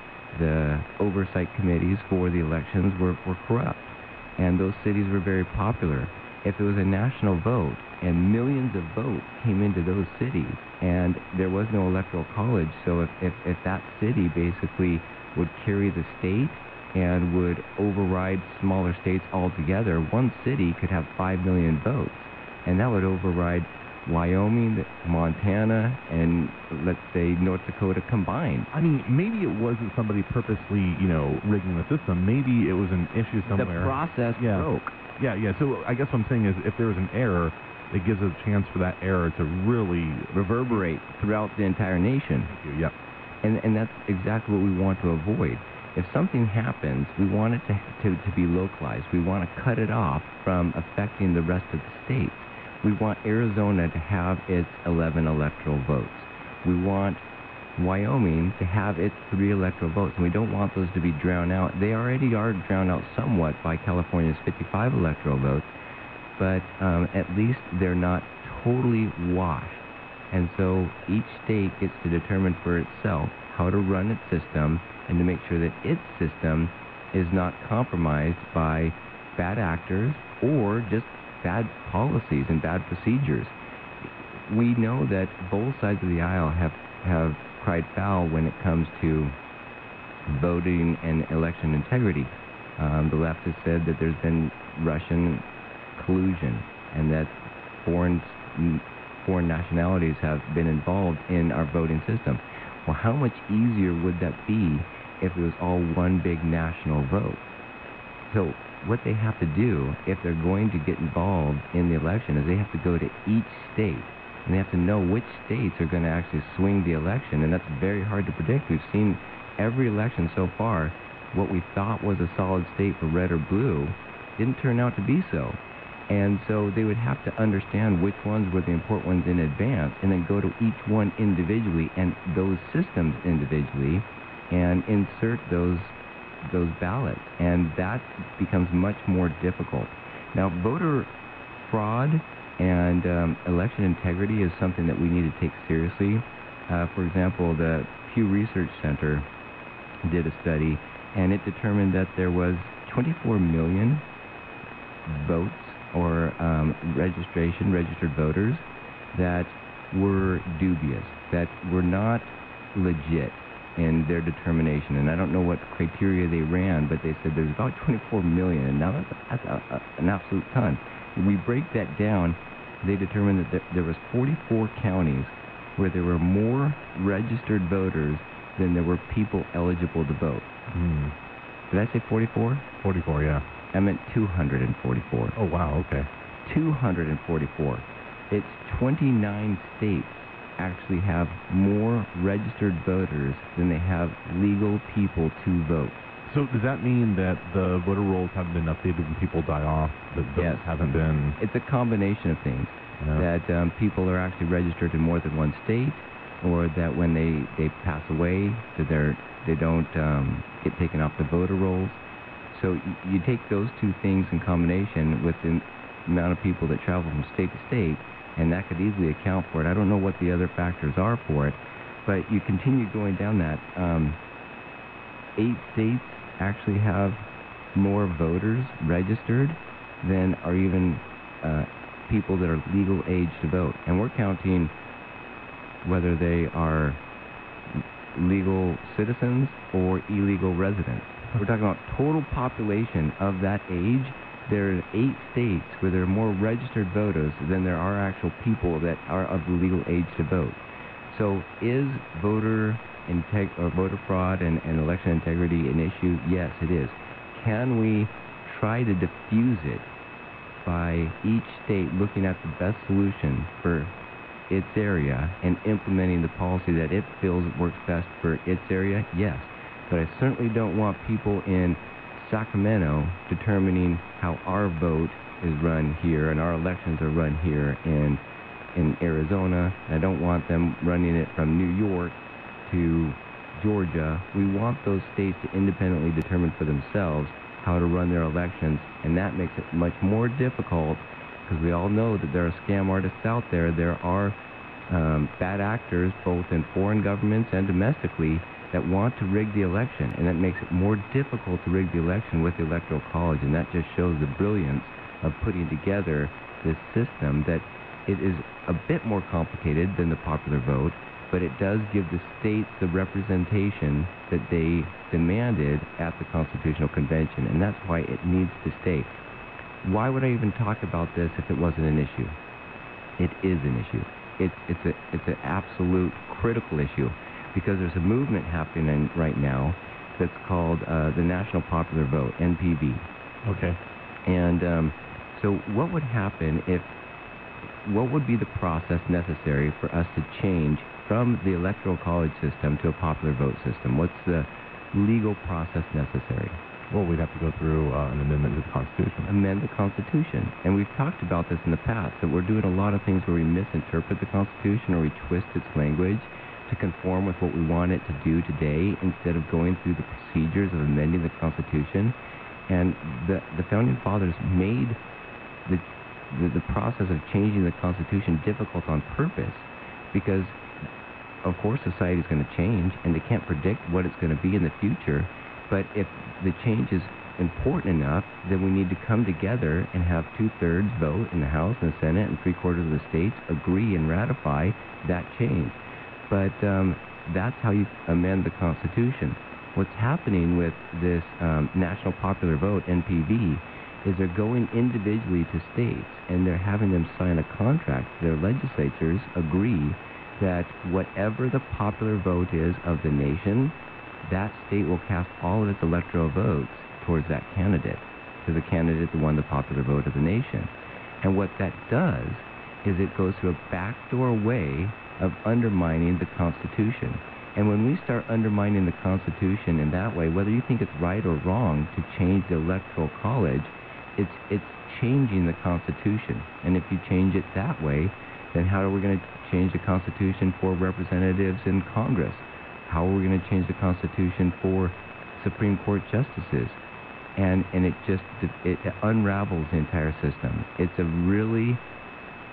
the oversight committees for the elections were corrupt, and those cities were very popular. If it was a national vote and millions of votes came into those cities and there was no Electoral College, so if that city basically would carry the state and would override smaller states altogether, one city could have 5 million votes, and that would override Wyoming, Montana, and let's say North Dakota combined. I mean, maybe it wasn't somebody purposely, rigging the system. Maybe it was an issue somewhere. The process broke. Yeah. So I guess what I'm saying is if there was an error, it gives a chance for that error to really reverberate throughout the entire nation. Thank you. Yep. And that's exactly what we want to avoid. If something happens, we want it to be localized. We want to cut it off from affecting the rest of the states. We want Arizona to have its 11 electoral votes. We want Wyoming to have its 3 electoral votes, and we don't want those to be drowned out. They already are drowned out somewhat by California's 55 electoral votes, but at least they're not totally washed. And so each state gets to determine for itself how to run its system and to make sure that its system is not compromised by bad actors or just bad policies and bad procedures. We know that both sides of the aisle have cried foul when it comes to voting and election integrity. The left has said that there's been Russian collusion and that foreign nationalities have been involved in our voting system. Well, how much easier would that be if it was all one big national vote? So what they have to do if they're going to get involved in the election is they have to go to each state and they have to know which states are going to actually swing the election, and that's very hard to predict. We've seen every election so far, what we thought was a solid state for red or blue didn't turn out to be so. And so they would have to understand which ones were the important ones in advance and then go to each one individually and those systems individually and insert those ballots, and that becomes much more difficult. Now, voter fraud And election integrity is something that we need to take seriously. For example, the Pew Research Center did a study, and it determined that there was 24 million votes or registered voters that were dubious, that were not legit in their determination. And I don't know what criteria they ran, but they said there's about 24 million, and now that's an absolute ton. When we break that down, they determined that there was 44 counties where there were more registered voters than there were people eligible to vote. Did I say 44? 44, yeah. I meant 244. Oh, wow, okay. 244. It's 29 states actually have more registered voters than they have legal people to vote. So does that mean that the voter rolls haven't been updated when people die off? That those haven't been... It's a combination of things. That people are actually registered in more than one state, or that when they pass away, that they don't get taken off the voter rolls. So you take those two things in combination with the amount of people that travel from state to state, and that could easily account for it. I don't know what the other factors are for it, but you continue going down that. 8 states actually have more voters registered than are even people that are legal age to vote. And we're counting whether they are legal citizens or illegal residents. We're talking about total population of that age. There are 8 states where there are more registered voters than there are actual people that are of the legal age to vote. So is voter fraud and election integrity an issue? Yes, it is. Can we try to diffuse it by each state looking at the best solution for its area and implementing the policy that it feels works best for its area? Yes. But I certainly don't want people in Sacramento determining how our vote is run here and our elections are run here in Arizona. I don't want them running it from New York to Georgia. We want those states to independently determine for themselves how to run their elections, and that makes it much more difficult because we all know that there are scam artists out there. There are bad actors both in foreign governments and domestically that want to rig the election, and that makes it more difficult to rig the election with the Electoral College, and that just shows the brilliance of putting together this system that it is a bit more complicated than the popular vote, but it does give the states the representation that they demanded at the Constitutional Convention, and that's why it needs to stay. Why would I even talk about this if it wasn't an issue? It is an issue. It's an absolute critical issue because there's a movement happening right now that's called the National Popular Vote, NPV. Okay. And so what would happen what would be the process necessary for us to change from the Electoral College system to a popular vote system? What's the legal process necessary? Well, we'd have to go through an amendment to the Constitution. Amend the Constitution. And we've talked about this in the past, that we're doing a lot of things where we misinterpret the Constitution or we twist its language to conform with what we want it to do today instead of going through the procedures of amending the Constitution. And the Founding Fathers made the process of changing the Constitution difficult on purpose because, of course, society is going to change and they can't predict what it's going to be in the future. But if the change is important enough, then we need to come together and have 2/3 vote in the House and the Senate and 3/4 of the states agree and ratify that change. But that's how you amend the Constitution. What's happening with this National Popular Vote, NPV, is they're going individually to states and they're having them sign a contract. Their legislatures agree that whatever the popular vote is of the nation, that state will cast all of its electoral votes towards that candidate, to the candidate that won the popular vote of the nation. And what that does is it goes through a backdoor way of undermining the Constitution. And when we start undermining the Constitution in that way, whether you think it's right or wrong to change the Electoral College, it's changing the Constitution. And if you change it that way, then how are we going to change the Constitution for representatives in Congress? How are we going to change the Constitution for Supreme Court justices? And it unravels the entire system. It's a really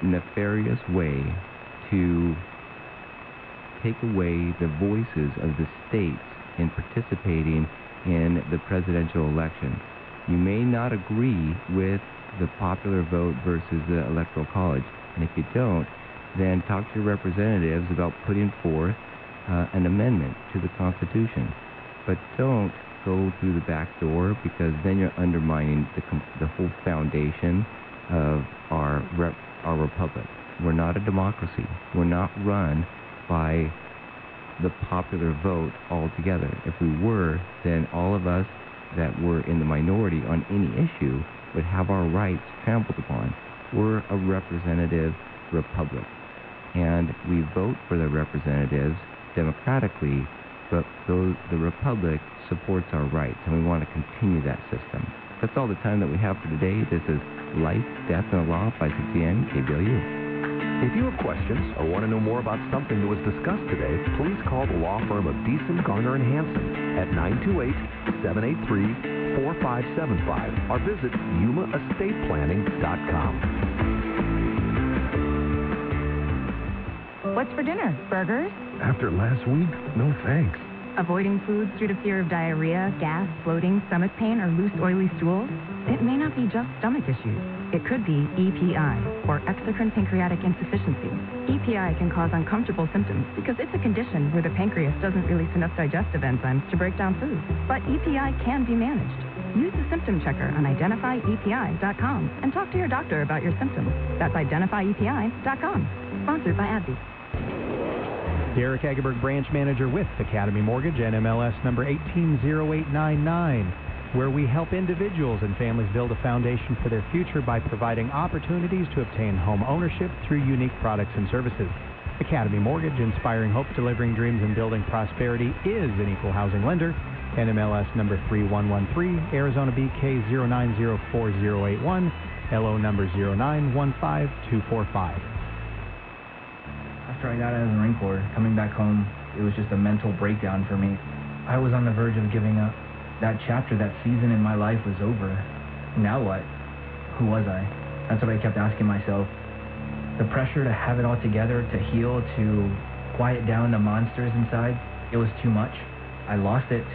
nefarious way to take away the voices of the states in participating in the presidential election. You may not agree with the popular vote versus the Electoral College, and if you don't, then talk to your representatives about putting forth an amendment to the Constitution. But don't go through the back door, because then you're undermining the whole foundation of our republic. We're not a democracy. We're not run by the popular vote altogether. If we were, then all of us that were in the minority on any issue would have our rights trampled upon. We're a representative republic, and we vote for the representatives democratically, but the republic supports our rights, and we want to continue that system. That's all the time that we have for today. This is Life, Death, and the Law, 560 AM, KBLU. If you have questions or want to know more about something that was discussed today, please call the law firm of Deason, Garner, and Hansen at 928-783-4575 or visit yumaestateplanning.com. What's for dinner? Burgers? After last week, no thanks. Avoiding foods due to fear of diarrhea, gas, bloating, stomach pain, or loose, oily stools? It may not be just stomach issues. It could be EPI, or exocrine pancreatic insufficiency. EPI can cause uncomfortable symptoms because it's a condition where the pancreas doesn't release enough digestive enzymes to break down food. But EPI can be managed. Use the symptom checker on identifyepi.com and talk to your doctor about your symptoms. That's identifyepi.com. Sponsored by AbbVie. Derek Egeberg, branch manager with Academy Mortgage, NMLS number 180899, where we help individuals and families build a foundation for their future by providing opportunities to obtain home ownership through unique products and services. Academy Mortgage, inspiring hope, delivering dreams, and building prosperity, is an equal housing lender. NMLS number 3113, Arizona BK 0904081, LO number 0915245. After I got out of the Marine Corps, coming back home, it was just a mental breakdown for me. I was on the verge of giving up. That chapter, that season in my life was over. Now what? Who was I? That's what I kept asking myself. The pressure to have it all together, to heal, to quiet down the monsters inside, it was too much. I lost it.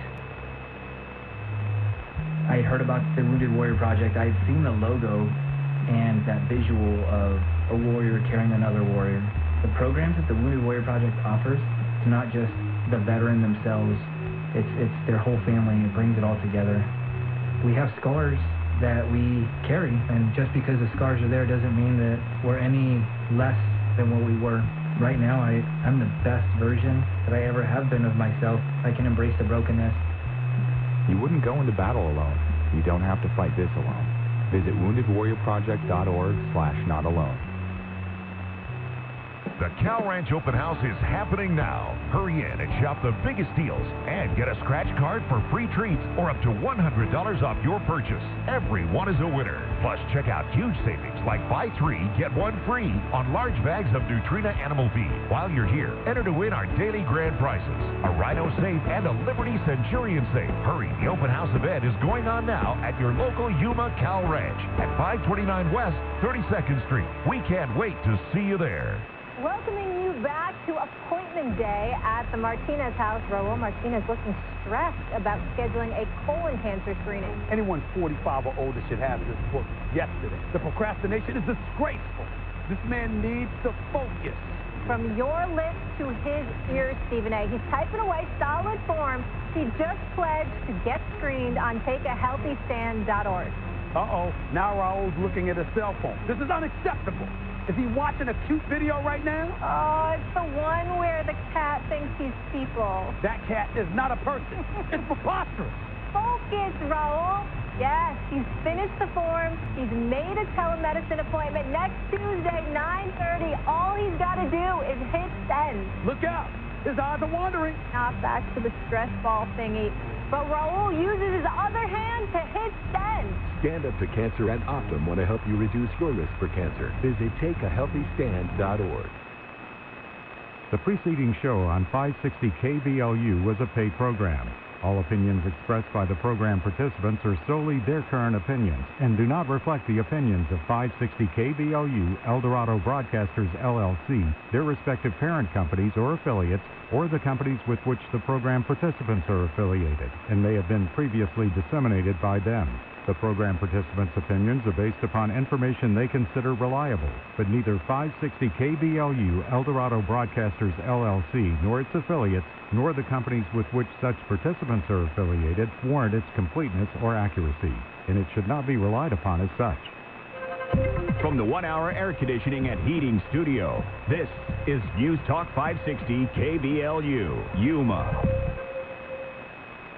I had heard about the Wounded Warrior Project. I had seen the logo and that visual of a warrior carrying another warrior. The programs that the Wounded Warrior Project offers, it's not just the veteran themselves, it's their whole family. It brings it all together. We have scars that we carry, and just because the scars are there doesn't mean that we're any less than what we were. Right now, I'm the best version that I ever have been of myself. I can embrace the brokenness. You wouldn't go into battle alone. You don't have to fight this alone. Visit woundedwarriorproject.org/notalone. The Cal Ranch Open House is happening now. Hurry in and shop the biggest deals and get a scratch card for free treats or up to $100 off your purchase. Everyone is a winner. Plus, check out huge savings like buy 3, get 1 free on large bags of Nutrena animal feed. While you're here, enter to win our daily grand prizes, a Rhino safe and a Liberty Centurion safe. Hurry, the open house event is going on now at your local Yuma Cal Ranch at 529 West 32nd Street. We can't wait to see you there. Welcoming you back to appointment day at the Martinez house. Raul Martinez looking stressed about scheduling a colon cancer screening. Anyone 45 or older should have this book yesterday. The procrastination is disgraceful. This man needs to focus. From your lips to his ears, Stephen A. He's typing away solid form. He just pledged to get screened on takeahealthystand.org. Uh-oh, now Raul's looking at his cell phone. This is unacceptable. Is he watching a cute video right now? Oh, it's the one where the cat thinks he's people. That cat is not a person. It's preposterous. Focus, Raul. Yes, he's finished the form. He's made a telemedicine appointment next Tuesday, 9:30. All he's got to do is hit send. Look out. His eyes are wandering. Not back to the stress ball thingy. But Raul uses his other hand to hit send. Stand Up to Cancer and Optum want to help you reduce your risk for cancer. Visit takeahealthystand.org. The preceding show on 560 KBLU was a paid program. All opinions expressed by the program participants are solely their current opinions and do not reflect the opinions of 560 KBLU, El Dorado Broadcasters, LLC, their respective parent companies or affiliates, or the companies with which the program participants are affiliated, and may have been previously disseminated by them. The program participants' opinions are based upon information they consider reliable, but neither 560 KBLU, El Dorado Broadcasters, LLC, nor its affiliates, nor the companies with which such participants are affiliated warrant its completeness or accuracy, and it should not be relied upon as such. From the 1-hour air conditioning and heating studio, this is News Talk 560 KBLU, Yuma.